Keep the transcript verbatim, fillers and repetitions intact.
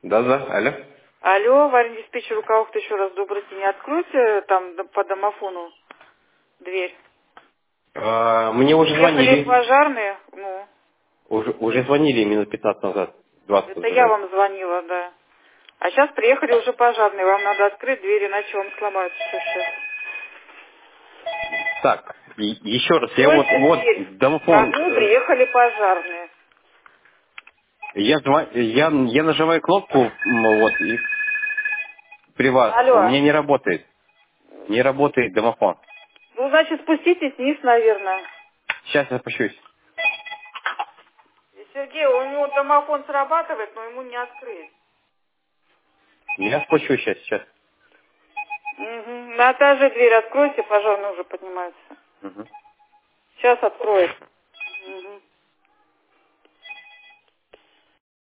Да, да, алло. Алло, Варя диспетчер Луковых, еще раз добрый день. Откройте там по домофону дверь. А, мне уже Приехали звонили. пожарные, ну, Уже, уже звонили минут пятнадцать назад. двадцать это я уже. вам звонила, да. А сейчас приехали уже пожарные, вам надо открыть дверь, иначе вам сломаются все сейчас. Так, и- еще раз, я вот, Откройте дверь. вот, Ко домофон, мне э, приехали пожарные. я, зва- я, я нажимаю кнопку, м, вот, и при вас, у Алло. меня не работает. Не работает домофон. Ну, значит, спуститесь вниз, наверное. Сейчас я спущусь. И, Сергей, у него домофон срабатывает, но ему не открыть. Я спущусь сейчас, сейчас. Угу. На этаже дверь откройте, пожарные уже поднимаются. Мгм. Сейчас откроет. Угу.